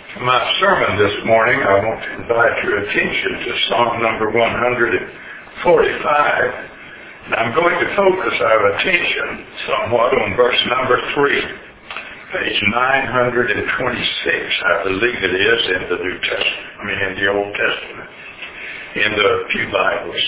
For my sermon this morning, I want to invite your attention to Psalm number 145. And I'm going to focus our attention somewhat on verse number 3, page 926, I believe it is, in the New Testament, in the Old Testament, in the Pew Bibles.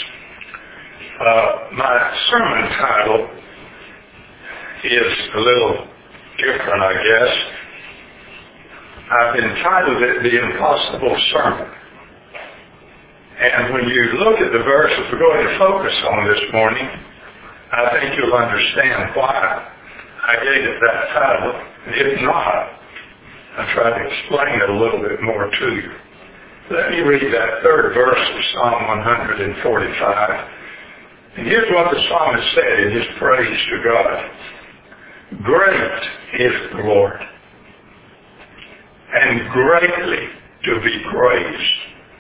My sermon title is a little different, I guess. I've entitled it The Impossible Sermon. And when you look at the verses we're going to focus on this morning, I think you'll understand why I gave it that title. If not, I'll try to explain it a little bit more to you. Let me read that third verse of Psalm 145. And here's what the psalmist said in his praise to God. Great is the Lord, and greatly to be praised.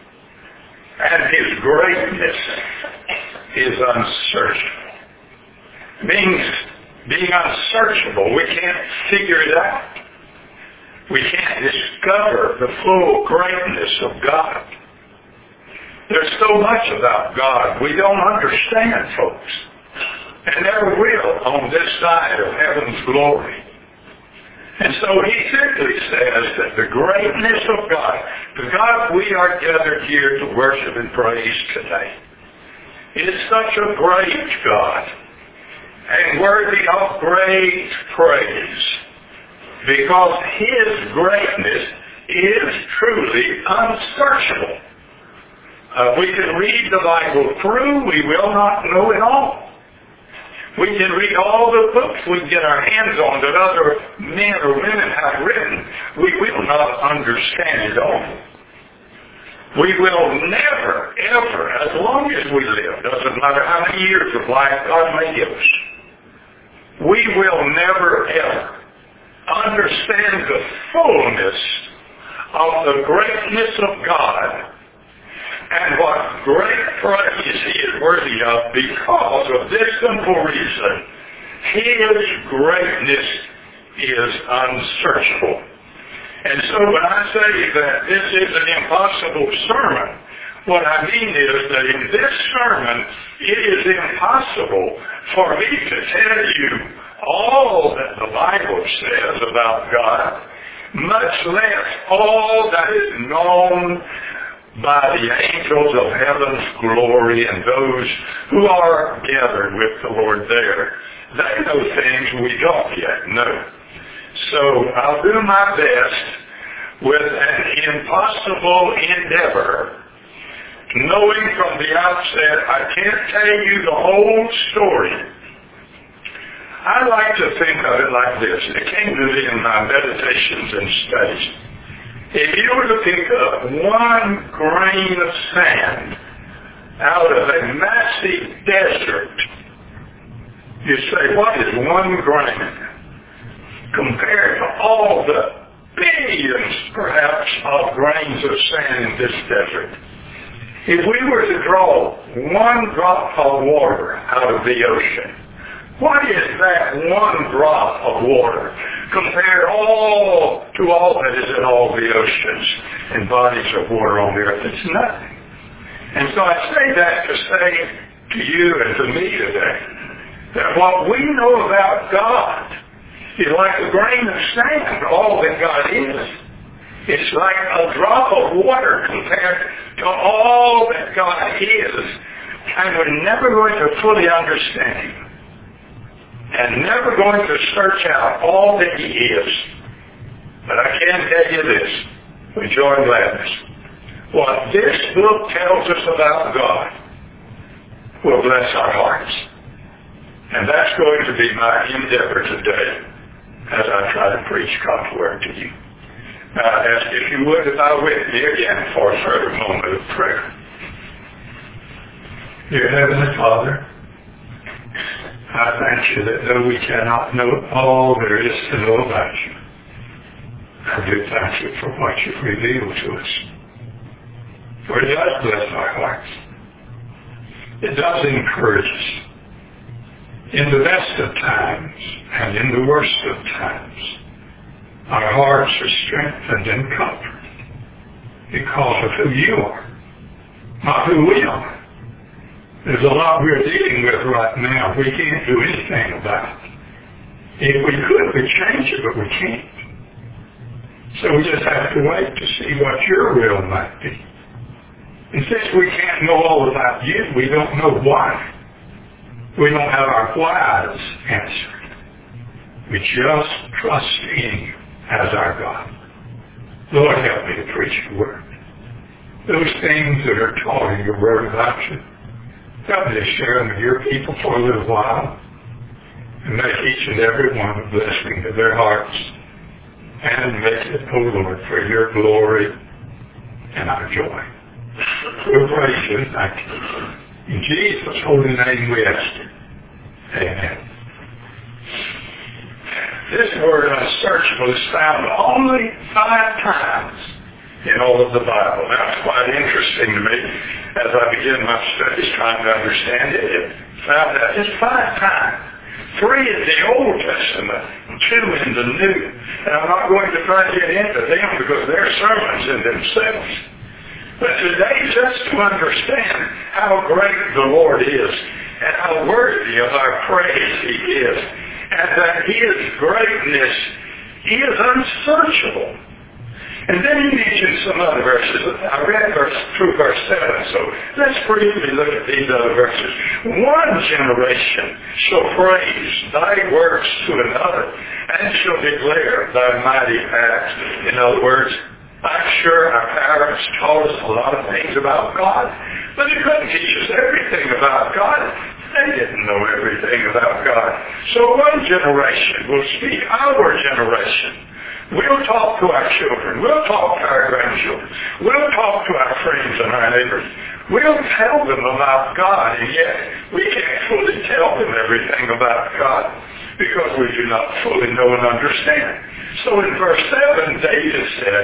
And his greatness is unsearchable. It means being unsearchable. We can't figure it out. We can't discover the full greatness of God. There's so much about God we don't understand, folks, and never will on this side of heaven's glory. And so he simply says that the greatness of God, the God we are gathered here to worship and praise today, is such a great God and worthy of great praise, because his greatness is truly unsearchable. We can read the Bible through, we will not know it all. We can read all the books we can get our hands on that other men or women have written. We will not understand it all. We will never, ever, as long as we live, doesn't matter how many years of life God may give us, we will never, ever understand the fullness of the greatness of God and what great praise he is worthy of, because of this simple reason. His greatness is unsearchable. And so when I say that this is an impossible sermon, what I mean is that in this sermon, it is impossible for me to tell you all that the Bible says about God, much less all that is known by the angels of heaven's glory and those who are gathered with the Lord there. They know things we don't yet know. So I'll do my best with an impossible endeavor, knowing from the outset I can't tell you the whole story. I like to think of it like this. It came to me in my meditations and studies. If you were to pick up one grain of sand out of a massive desert, you say, what is one grain compared to all the billions, perhaps, of grains of sand in this desert? If we were to draw one drop of water out of the ocean, what is that one drop of water compared to all that is in all the oceans and bodies of water on the earth? It's nothing. And so I say that to say to you and to me today that what we know about God is like a grain of sand, all that God is. It's like a drop of water compared to all that God is. And we're never going to fully understand him, and never going to search out all that he is. But I can tell you this, with joy and gladness. What this book tells us about God will bless our hearts. And that's going to be my endeavor today as I try to preach God's word to you. Now I ask if you would bow with me again for a further moment of prayer. Dear Heavenly Father, I thank you that though we cannot know all there is to know about you, I do thank you for what you've revealed to us. For it does bless our hearts. It does encourage us. In the best of times and in the worst of times, our hearts are strengthened and comforted because of who you are, not who we are. There's a lot we're dealing with right now we can't do anything about. If we could, we'd change it, but we can't. So we just have to wait to see what your will might be. And since we can't know all about you, we don't know why. We don't have our whys answered. We just trust in you as our God. Lord, help me to preach your word. Those things that are taught in your word about you, help me to share them with your people for a little while and make each and every one a blessing to their hearts and make it, oh Lord, for your glory and our joy. We'll praise you and thank you. In Jesus' holy name we ask you. Amen. This word unsearchable is found only 5 times in all of the Bible. Now, it's quite interesting to me as I begin my studies trying to understand it. It found that just 5 times. 3 in the Old Testament, 2 in the New. And I'm not going to try to get into them because they're sermons in themselves. But today, just to understand how great the Lord is and how worthy of our praise He is, and that His greatness is unsearchable. And then he mentioned some other verses. I read through verse 7, so let's briefly look at these other verses. 1 generation shall praise thy works to another, and shall declare thy mighty acts. In other words, I'm sure our parents taught us a lot of things about God, but they couldn't teach us everything about God. They didn't know everything about God. So 1 generation will speak, our generation. We'll talk to our children. We'll talk to our grandchildren. We'll talk to our friends and our neighbors. We'll tell them about God, and yet we can't fully tell them everything about God because we do not fully know and understand. So in verse 7, David said,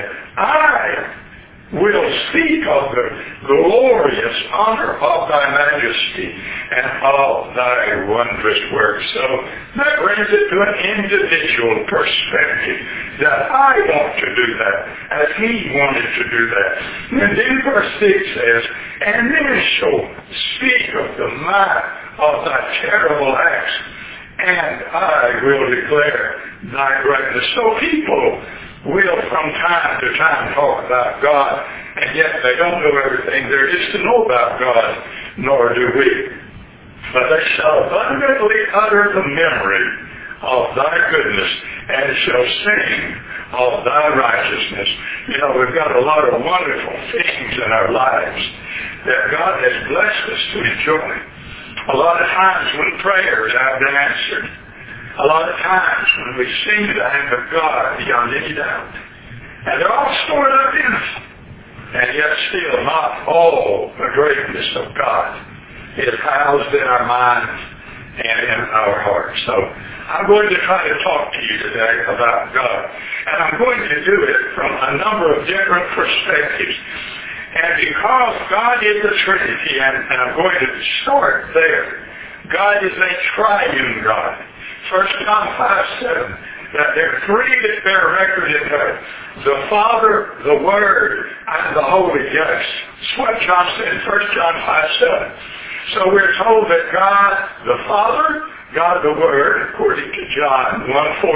I will speak of the glorious honor of thy majesty and of thy wondrous works. So that brings it to an individual perspective that I want to do that as he wanted to do that. And then verse 6 says, and then shall speak of the might of thy terrible acts, and I will declare thy greatness. So people will from time to time talk about God, and yet they don't know everything there is to know about God, nor do we. But they shall abundantly utter the memory of thy goodness, and shall sing of thy righteousness. You know, we've got a lot of wonderful things in our lives that God has blessed us to enjoy. A lot of times when prayers have been answered, a lot of times when we see the hand of God beyond any doubt. And they're all stored up in us. And yet still not all the greatness of God is housed in our minds and in our hearts. So I'm going to try to talk to you today about God. And I'm going to do it from a number of different perspectives. And because God is the Trinity, and I'm going to start there, God is a triune God. 1 John 5:7, that there are 3 that bear record in heaven: the Father, the Word, and the Holy Ghost. That's what John said in 1 John 5:7. So we're told that God the Father, God the Word, according to John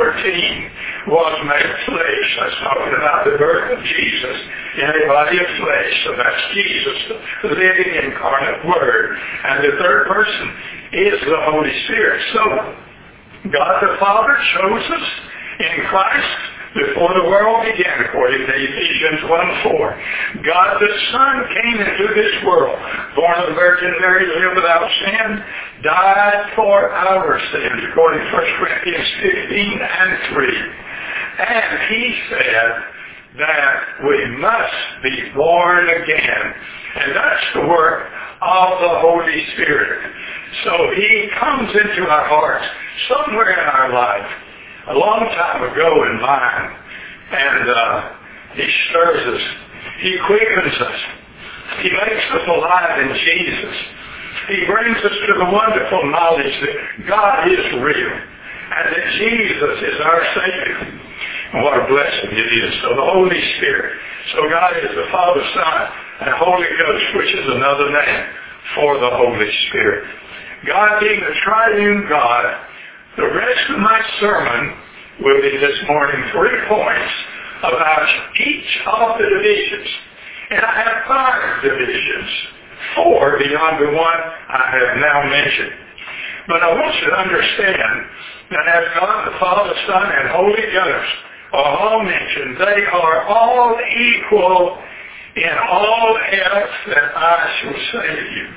1:14, was made flesh. That's talking about the birth of Jesus in a body of flesh. So that's Jesus, the living incarnate Word. And the third person is the Holy Spirit. So God the Father chose us in Christ before the world began, according to Ephesians 1:4. God the Son came into this world, born of the Virgin Mary, lived without sin, died for our sins, according to 1 Corinthians 15:3. And he said that we must be born again. And that's the work of the Holy Spirit. So he comes into our hearts somewhere in our life, a long time ago in mine, and he stirs us. He quickens us. He makes us alive in Jesus. He brings us to the wonderful knowledge that God is real and that Jesus is our Savior. And what a blessing it is. So the Holy Spirit. So God is the Father, Son, and Holy Ghost, which is another name for the Holy Spirit. God being the triune God, the rest of my sermon will be this morning 3 points about each of the divisions. And I have 5 divisions, 4 beyond the one I have now mentioned. But I want you to understand that as God the Father, Son, and Holy Ghost are all mentioned, they are all equal in all else that I shall say to you.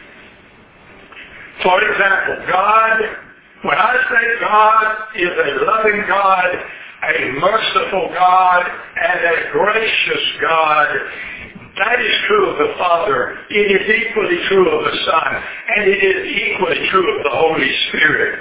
For example, God, when I say God is a loving God, a merciful God, and a gracious God, that is true of the Father. It is equally true of the Son, and it is equally true of the Holy Spirit.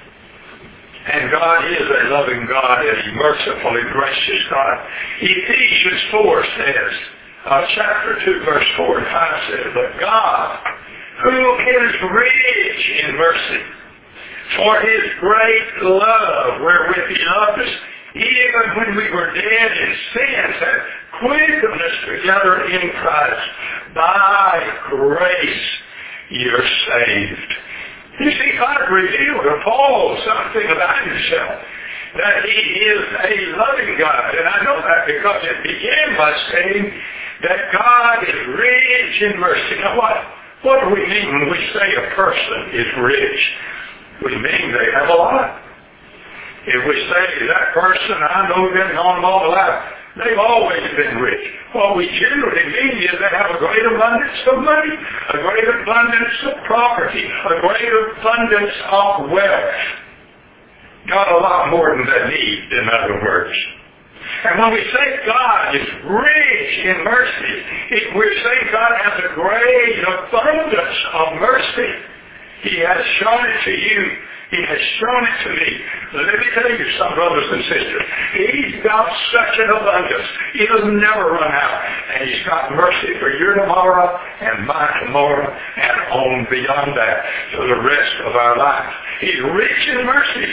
And God is a loving God and a merciful and gracious God. Ephesians 4 says, chapter 2, verse 4 and 5 says, but God, who is rich in mercy, for his great love wherewith he loved us, even when we were dead in sins, hath quickened us together in Christ. By grace you're saved. You see, God revealed to Paul something about himself, that he is a loving God. And I know that because it began by saying that God is rich in mercy. Now what do we mean when we say a person is rich? We mean they have a lot. If we say that person, I know them, known them all my life, they've always been rich. What we generally mean is they have a great abundance of money, a great abundance of property, a great abundance of wealth. Got a lot more than they need, in other words. And when we say God is rich in mercy, we're saying God has a great abundance of mercy. He has shown it to you. He has shown it to me. Let me tell you, some brothers and sisters, he's got such an abundance. He'll never run out. And he's got mercy for your tomorrow and my tomorrow and on beyond that for the rest of our life. He's rich in mercy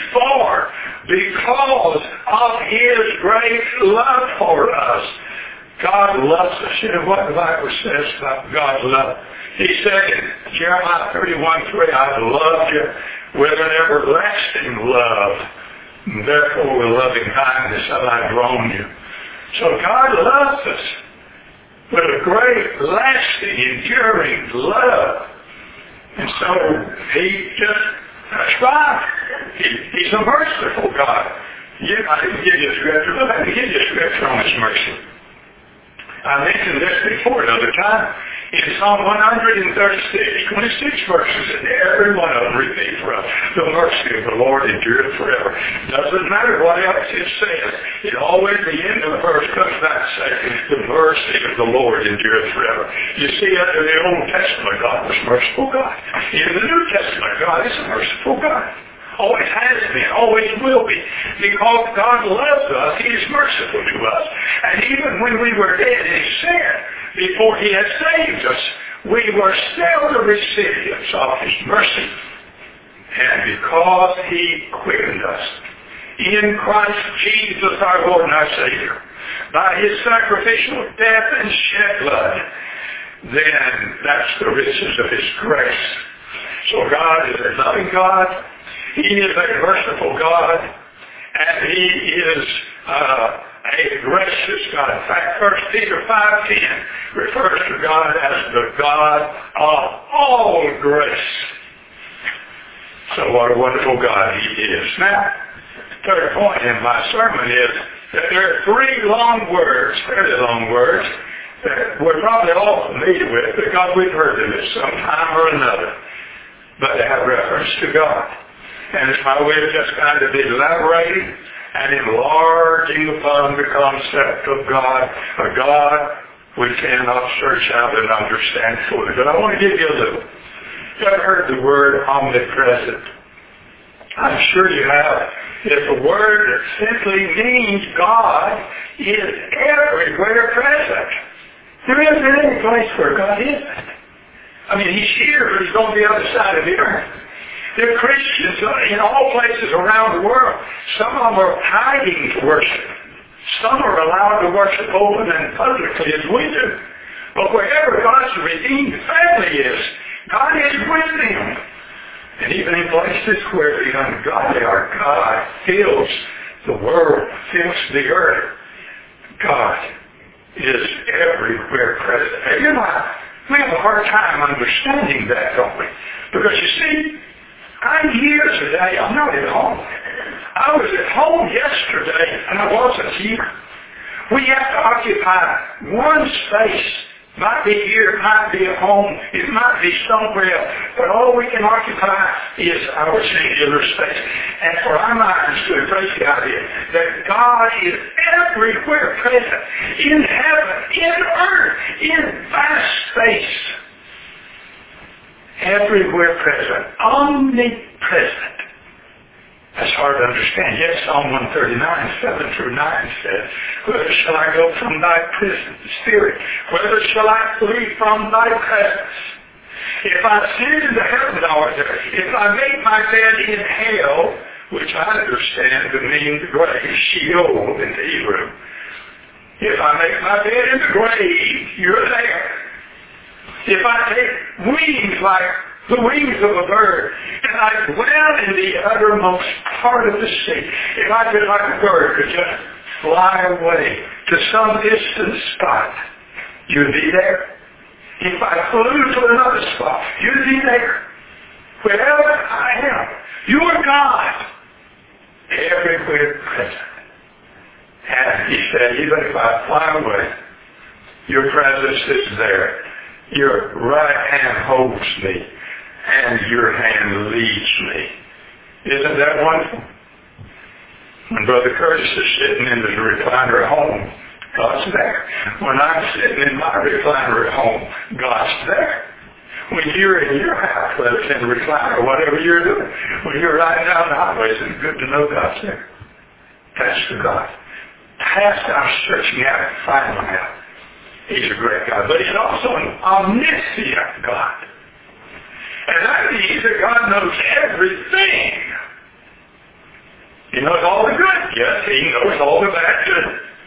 because of his great love for us. God loves us. You know what the Bible says about God's love? He said in Jeremiah 31:3, I've loved you with an everlasting love. Therefore with loving kindness have I drawn you. So God loves us with a great, lasting, enduring love. And so he just, that's right. He's a merciful God. I didn't give you a scripture, but I can give you a scripture on his mercy. I mentioned this before another time. In Psalm 136, 26 verses, and every one of them repeat for us, the mercy of the Lord endureth forever. Doesn't matter what else it says. It always, the end of the verse comes back to say, the mercy of the Lord endureth forever. You see, under the Old Testament, God was a merciful God. In the New Testament, God is a merciful God. Always has been, always will be. Because God loves us, he is merciful to us. And even when we were dead in sin, before he had saved us, we were still the recipients of his mercy. And because he quickened us in Christ Jesus our Lord and our Savior, by his sacrificial death and shed blood, then that's the riches of his grace. So God is a loving God. He is a merciful God, and he is a gracious God. In fact, 1 Peter 5:10 refers to God as the God of all grace. So what a wonderful God he is. Now, the third point in my sermon is that there are 3 long words, fairly long words, that we're probably all familiar with because we've heard them at some time or another, but they have reference to God. And it's my way of just kind of elaborating and enlarging upon the concept of God, a God we cannot search out and understand fully. But I want to give you a little. You ever heard the word omnipresent? I'm sure you have. It's a word that simply means God is everywhere present. There isn't any place where God isn't. I mean, he's here, but he's on the other side of the earth. There are Christians in all places around the world. Some of them are hiding to worship. Some are allowed to worship open and publicly as we do. But wherever God's redeemed family is, God is with them. And even in places where the ungodly are, God fills the world, fills the earth. God is everywhere present. You know, we have a hard time understanding that, don't we? Because you see, I'm here today. I'm not at home. I was at home yesterday, and I wasn't here. We have to occupy one space. Might be here, it might be at home, it might be somewhere else. But all we can occupy is our singular space. And for our minds to embrace the idea that God is everywhere present, in heaven, in earth, in vast space. Everywhere present, omnipresent. That's hard to understand. Yes, Psalm 139, 7 through 9 says, whither shall I go from thy presence, Spirit? Whither shall I flee from thy presence? If I ascend into heaven, thou art there. If I make my bed in hell, which I understand to mean the grave, Sheol in the Hebrew. If I make my bed in the grave, you're there. If I take wings like the wings of a bird, and I dwell in the uttermost part of the sea. If I could, like a bird, could just fly away to some distant spot, you'd be there. If I flew to another spot, you'd be there. Wherever I am, you are God, everywhere present. And he said, even if I fly away, your presence is there. Your right hand holds me, and your hand leads me. Isn't that wonderful? When Brother Curtis is sitting in his recliner at home, God's there. When I'm sitting in my recliner at home, God's there. When you're in your house, whether it's in the recliner or whatever you're doing, when you're riding down the highways, it's good to know God's there. That's the God. Past our searching out and finding him out. He's a great God. But he's also an omniscient God. And that means that God knows everything. He knows all the good. Yes, he knows all the bad too.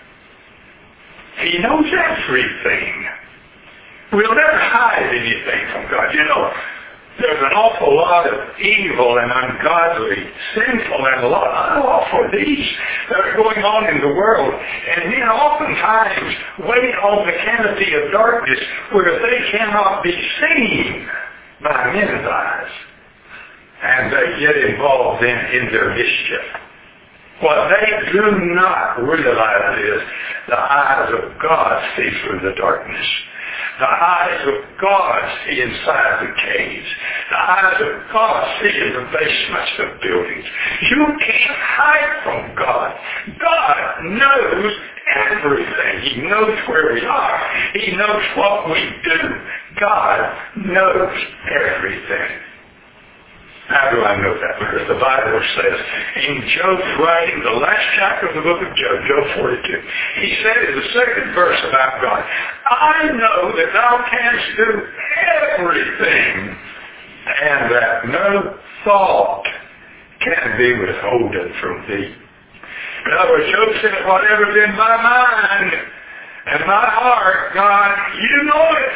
He knows everything. We'll never hide anything from God. You know, there's an awful lot of evil and ungodly, sinful and unlawful deeds that are going on in the world. And men oftentimes wait on the canopy of darkness where they cannot be seen by men's eyes. And they get involved in their mischief. What they do not realize is the eyes of God see through the darkness. The eyes of God see inside the caves. The eyes of God see in the basements of buildings. You can't hide from God. God knows everything. He knows where we are. He knows what we do. God knows everything. How do I know that? Because the Bible says in Job's writing, the last chapter of the book of Job, Job 42, he said in the second verse about God, I know that thou canst do everything, and that no thought can be withholden from thee. In other words, Job said, whatever's in my mind and my heart, God, you know it.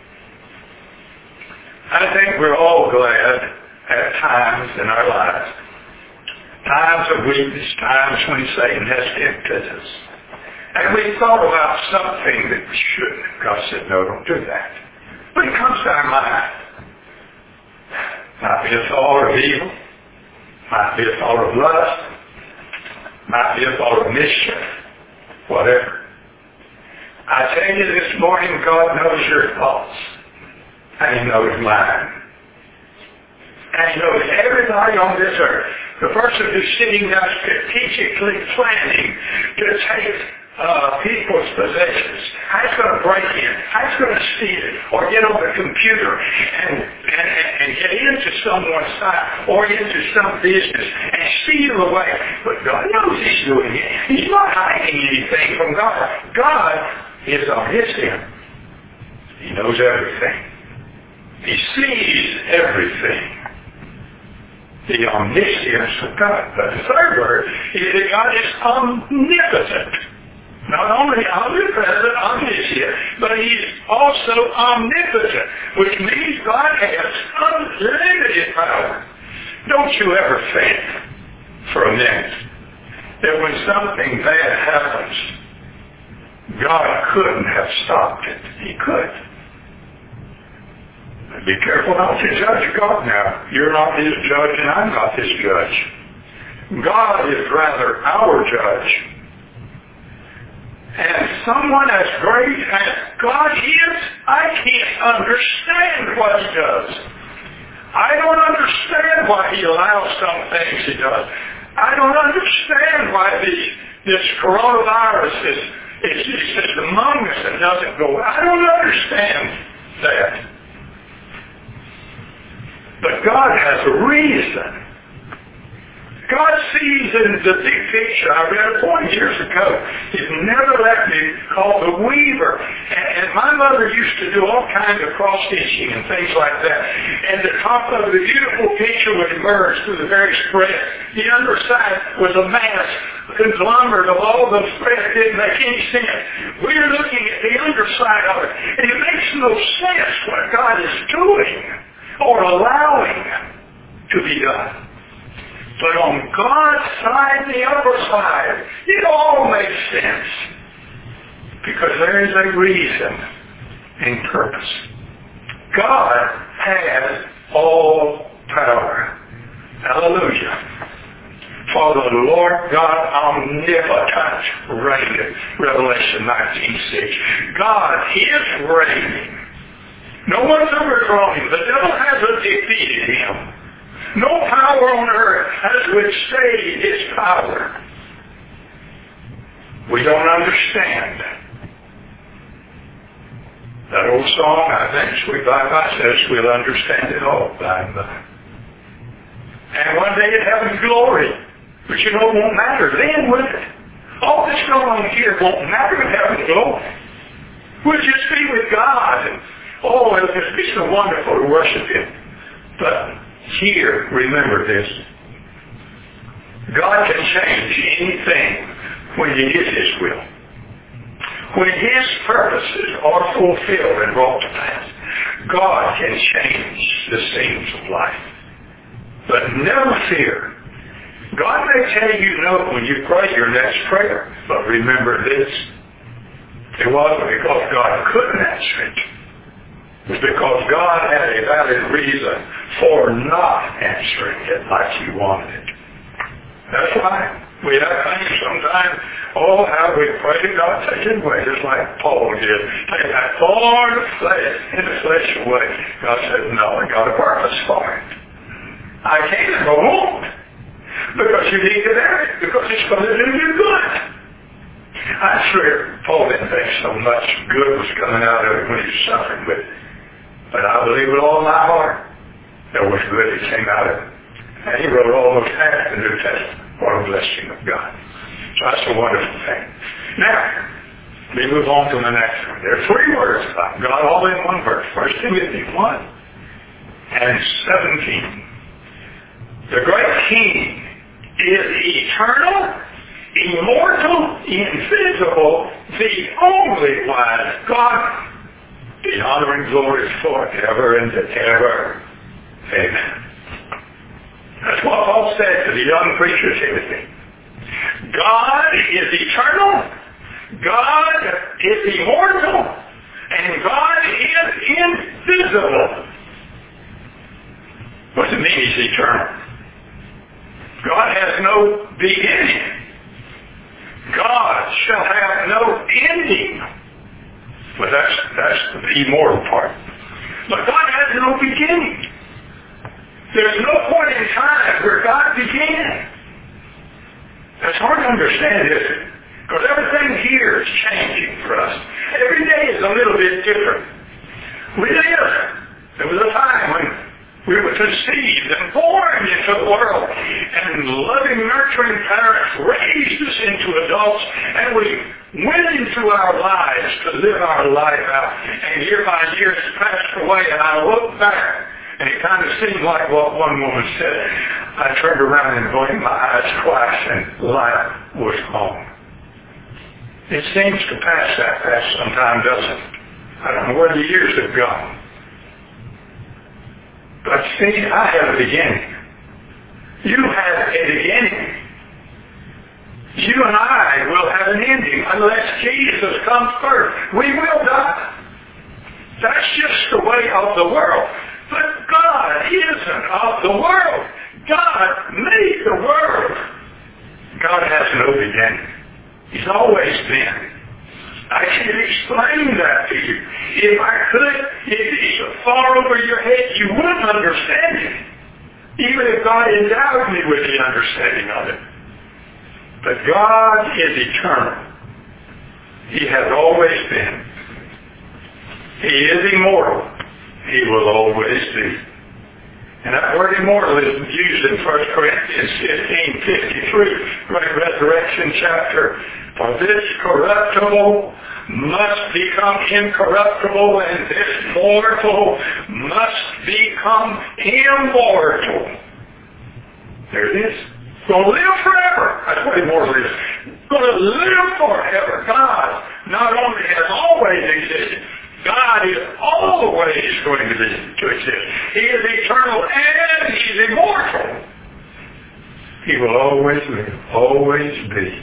I think we're all glad at times in our lives. Times of weakness, times when Satan has tempted us. And we thought about something that we shouldn't. God said, no, don't do that. But it comes to our mind. Might be a thought of evil. Might be a thought of lust. Might be a thought of mischief. Whatever. I tell you this morning, God knows your thoughts. And he knows mine. And he knows everybody on this earth. The person who's sitting down strategically planning to take people's possessions. How he's going to break in. How he's going to steal it. Or get on the computer and get into someone's site or into some business and steal away. But God knows he's doing it. He's not hiding anything from God. God is omniscient. He knows everything. He sees everything. The omniscience of God. But the third word is that God is omnipotent. Not only omnipresent, omniscient, but he's also omnipotent, which means God has unlimited power. Don't you ever think for a minute that when something bad happens, God couldn't have stopped it. He could. Be careful not to judge God now. You're not his judge and I'm not his judge. God is rather our judge. And someone as great as God is, I can't understand what he does. I don't understand why he allows some things he does. I don't understand why this coronavirus is among us and doesn't go. I don't understand that. But God has a reason. God sees in the big picture. I read a point years ago. He's never left me, called the weaver. And my mother used to do all kinds of cross-stitching and things like that. And the top of the beautiful picture would emerge through the various threads. The underside was a mass conglomerate of all those threads. It didn't make any sense. We're looking at the underside of it. And it makes no sense what God is doing or allowing to be done. But on God's side, the upper side, it all makes sense. Because there is a reason and purpose. God has all power. Hallelujah. For the Lord God omnipotent reigneth. Revelation 19:6. God is reigning. No one's overthrown him. The devil hasn't defeated him. No power on earth has withstood his power. We don't understand. That old song, I think, Sweet Bye-Bye says, we'll understand it all by and by. And one day in heaven's glory. But you know, it won't matter then, will it? All this going on here won't matter in heaven's glory. We'll just be with God. And, it'll just be so wonderful to worship him. But here, remember this. God can change anything when it is his will. When his purposes are fulfilled and brought to pass, God can change the scenes of life. But never fear. God may tell you no when you pray your next prayer, but remember this. It wasn't because God couldn't answer it. It was because God had a valid reason for not answering it like he wanted it. That's right. We have things sometimes, how we pray to God, take it away, just like Paul did. Take that thorn in the flesh away. God said, no, I got a purpose for it. I can't go on because you need it there, because it's going to do you good. I'm sure Paul didn't think so much good was coming out of it when he was suffering with it. But I believe with all my heart there was good that came out of it. And he wrote all those half the New Testament. What a blessing of God. So that's a wonderful thing. Now, we move on to the next one. There are 3 words about God all in one verse. 1 Timothy 1 and 17. The great King is eternal, immortal, invisible, the only wise God. The honor and glory forever and ever. Amen. That's what Paul said to the young preacher Timothy. God is eternal, God is immortal, and God is invisible. What does it mean he's eternal? God has no beginning. God shall have no ending. But that's the immortal part. But God has no beginning. There's no point in time where God began. That's hard to understand, isn't it? Because everything here is changing for us. Every day is a little bit different. There was a time when we were conceived and born into the world, and loving, nurturing parents raised us into adults, and we went into our lives to live our life out. And year by year it's passed away, and I look back, and it kind of seemed like what one woman said. I turned around and blinked my eyes twice, and life was gone. It seems to pass that fast sometimes, doesn't it? I don't know where the years have gone. But see, I have a beginning. You have a beginning. You and I will have an ending unless Jesus comes first. We will die. That's just the way of the world. But God isn't of the world. God made the world. God has no beginning. He's always been. I can explain that to you. If I could, if it's far over your head, you wouldn't understand it. Even if God endowed me with the understanding of it. But God is eternal. He has always been. He is immortal. He will always be. And that word immortal is used in 1 Corinthians 15:53, Great Resurrection chapter. For this corruptible must become incorruptible, and this mortal must become immortal. There it is. Going to live forever. That's what immortal is. Going to live forever. God not only has always existed, God is always going to exist. He is eternal and He's immortal. He will always live, always be.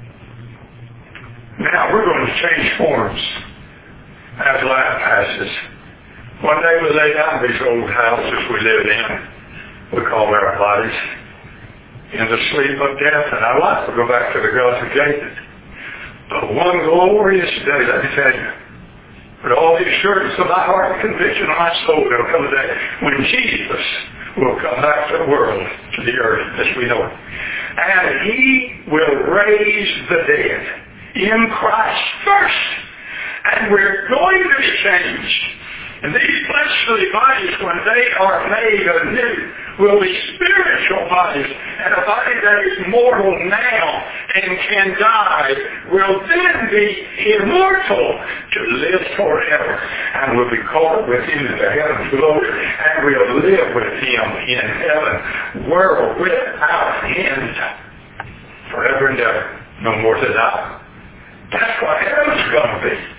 Now we're going to change forms as life passes. One day we lay down these old houses we lived in. We call our bodies in the sleep of death, and our life will go back to the God who gave it. But one glorious day, let me tell you, with all the assurance of my heart and conviction of my soul, there will come a day when Jesus will come back to the world, to the earth as we know it. And He will raise the dead in Christ first. And we're going to be changed. And these fleshly bodies, when they are made anew, will be spiritual bodies. And a body that is mortal now and can die will then be immortal to live forever. And will be caught with Him in the heaven's glory. And we'll live with Him in heaven, world without end, forever and ever. No more to die. That's what heaven's going to be.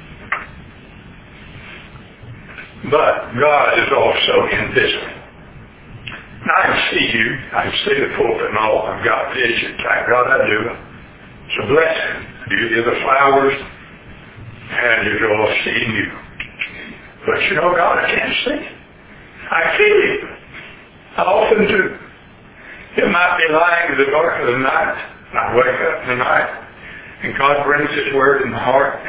But God is also invisible. Now I can see you. I can see the pulpit and all. I've got vision. Thank God I do. It's a blessing. You hear the flowers and you're all seeing you. But you know God, I can't see. I feel Him. I often do. It might be lying in the dark of the night. I wake up in the night and God brings His word in my heart.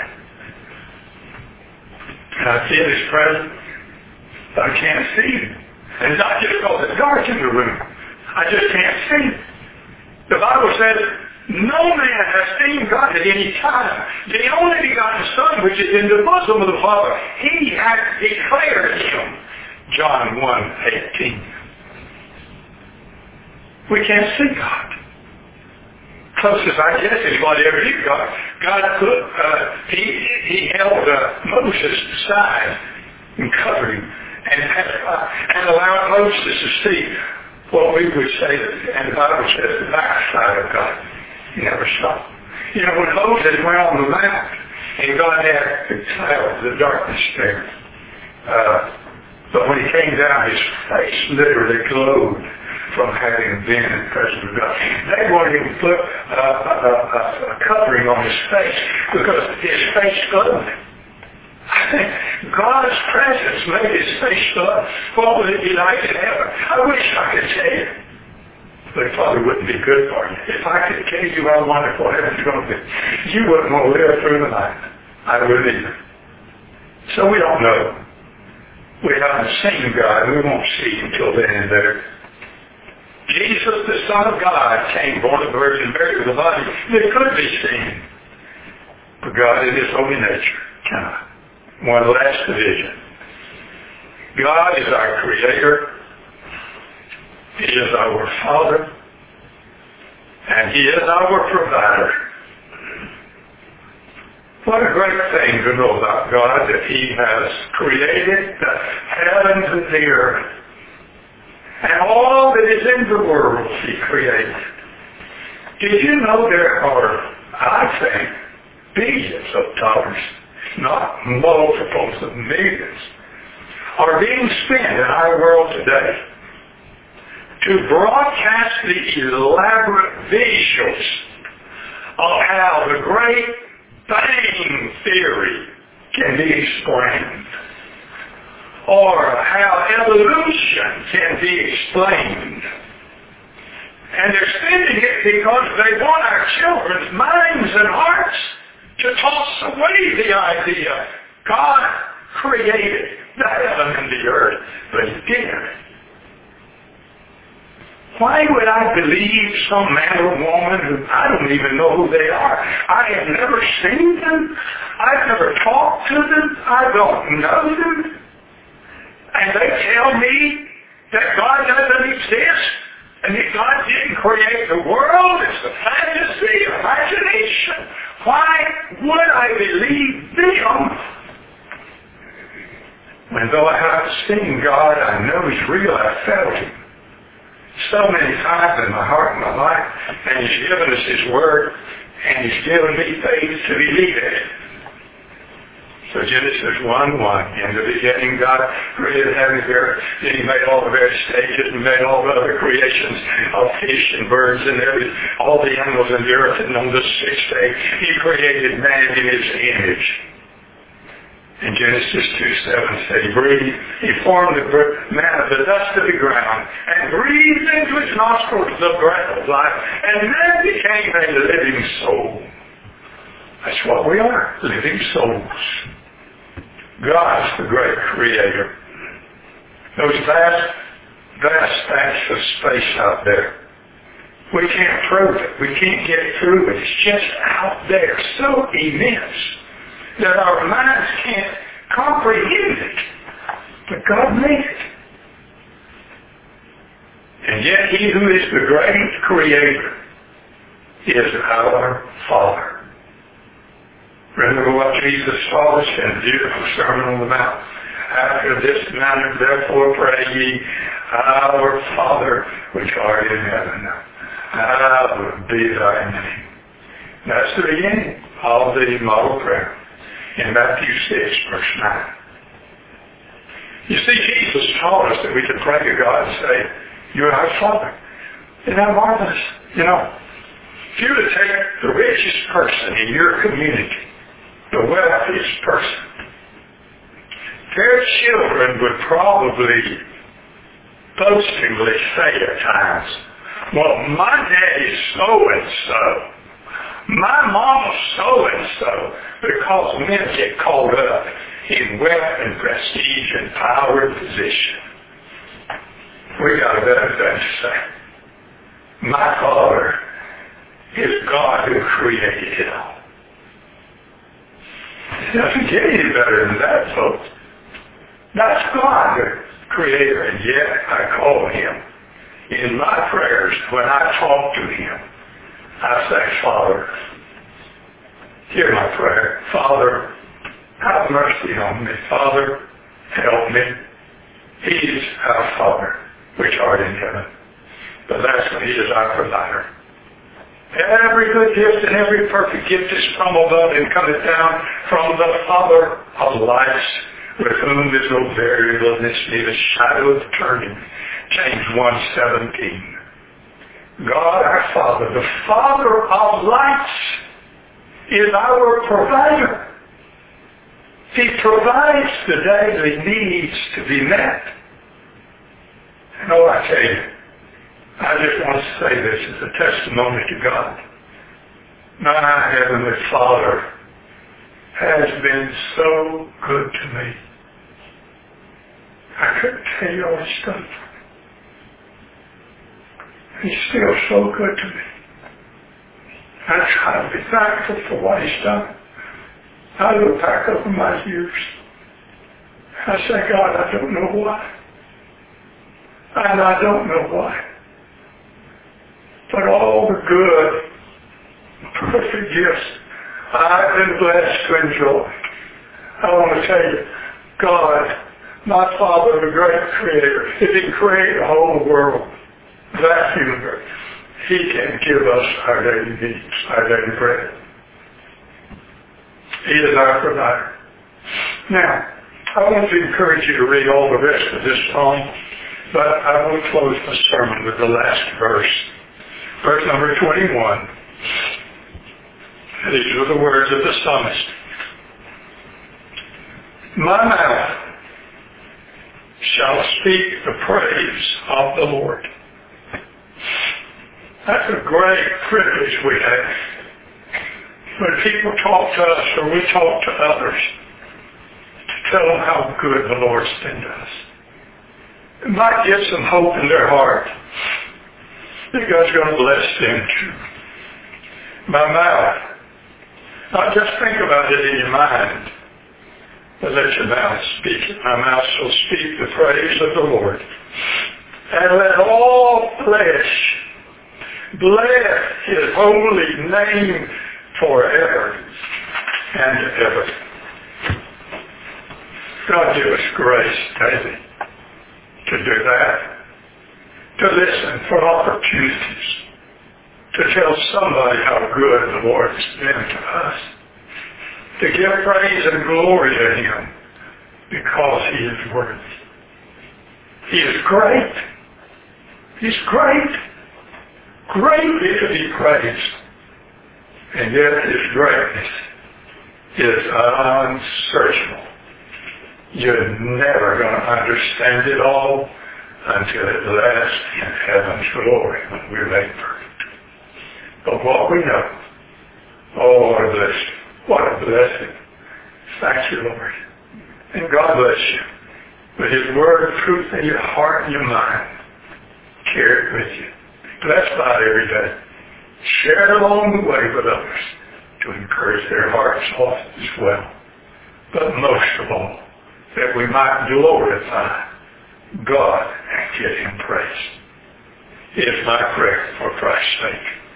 And I feel His presence. But I can't see Him. And it's not just because it's dark in the room. I just can't see Him. The Bible says, no man has seen God at any time. The only begotten Son, which is in the bosom of the Father, He has declared Him. John 1:18. We can't see God. Closest I guess anybody ever knew God. God put, He held Moses aside and covered him and allowed Moses to see what we would say, and the Bible says the backside of God. He never stopped. You know, when Moses went on the mount and God had the clouds, the darkness there, but when He came down, His face literally glowed from having been in the presence of God. They wanted Him to put a covering on His face because His face glowed. I think God's presence made His face glow. What would it be like in heaven? I wish I could tell you. But it probably wouldn't be good for you. If I could tell you how wonderful heaven's going to be, you wouldn't want to live through the night. I wouldn't either. So we don't know. We haven't seen God. We won't see Him till then and there. Jesus, the Son of God, came born of the Virgin Mary with a body that could be seen. But God in His holy nature cannot. One last division. God is our Creator. He is our Father. And He is our Provider. What a great thing to know about God, that He has created the heavens and the earth. And all that is in the world He created. Did you know there are, I think, billions of dollars, not multiples of millions, are being spent in our world today to broadcast the elaborate visuals of how the Great Bang Theory can be explained, or how evolution can be explained. And they're spending it because they want our children's minds and hearts to toss away the idea God created the heaven and the earth, but He didn't. Why would I believe some man or woman who I don't even know who they are? I have never seen them. I've never talked to them. I don't know them. And they tell me that God doesn't exist and that God didn't create the world. It's a fantasy, imagination. Why would I believe them? When though I haven't seen God, I know He's real. I felt Him so many times in my heart and my life, and He's given us His Word, and He's given me faith to believe it. So Genesis 1:1, in the beginning God created heaven and earth, then He made all the various stages, and made all the other creations of fish and birds and all the animals in the earth, and on the sixth day He created man in His image. In Genesis 2:7 said He formed the man of the dust of the ground and breathed into his nostrils the breath of life, and man became a living soul. That's what we are, living souls. God's the great creator. Those vast stacks of space out there, we can't prove it. We can't get through it. It's just out there, so immense that our minds can't comprehend it. But God made it. And yet He who is the great creator is our Father. Remember what Jesus taught us in the beautiful Sermon on the Mount. After this manner, therefore, pray ye, our Father which art in heaven, hallowed be thy name. That's the beginning of the model prayer in Matthew 6, verse 9. You see, Jesus taught us that we could pray to God and say, you're our Father. Isn't that marvelous? You know, if you were to take the richest person in your community, the wealthiest person, their children would probably boastingly say at times, well, my daddy's so-and-so. My mama's so-and-so, because men get caught up in wealth and prestige and power and position. We got a better thing to say. My Father is God who created it all. It doesn't get any better than that, folks. That's God, the Creator, and yet I call Him. In my prayers, when I talk to Him, I say, Father, hear my prayer. Father, have mercy on me. Father, help me. He is our Father, which art in heaven. But lastly, He is our provider. Every good gift and every perfect gift is from above and cometh down from the Father of lights, with whom is no variableness, neither shadow of turning. James 1:17. God our Father, the Father of lights, is our provider. He provides the daily needs to be met. And oh, I tell you, I just want to say this as a testimony to God. My Heavenly Father has been so good to me. I couldn't tell you all He's done for me. He's still so good to me. I try to be thankful for what He's done. I look back over my years. I say, God, I don't know why. And I don't know why. But all the good, perfect gifts I've been blessed to enjoy. I want to tell you, God, my Father, the great Creator, if He created the whole world, that universe, He can give us our daily needs, our daily bread. He is our provider. Now, I want to encourage you to read all the rest of this song, but I will close the sermon with the last verse. Verse number 21. These are the words of the psalmist. My mouth shall speak the praise of the Lord. That's a great privilege we have. When people talk to us or we talk to others, to tell them how good the Lord's been to us. It might give some hope in their heart that God's going to bless them too. My mouth. Not just think about it in your mind, but let your mouth speak it. My mouth shall speak the praise of the Lord. And let all flesh bless his holy name forever and ever. God give us grace daily to do that, to listen for opportunities, to tell somebody how good the Lord has been to us, to give praise and glory to him because he is worthy. He is great. He's great. Greatly to be praised. And yet his greatness is unsearchable. You're never going to understand it all until it lasts in heaven's glory when we're made perfect. But what we know, oh, what a blessing. What a blessing. Thank you, Lord. And God bless you. With his word of truth in your heart and your mind, carry it with you. Be blessed by it every day. Share it along the way with others to encourage their hearts often as well. But most of all, that we might glorify God and give him praise. It is my prayer for Christ's sake.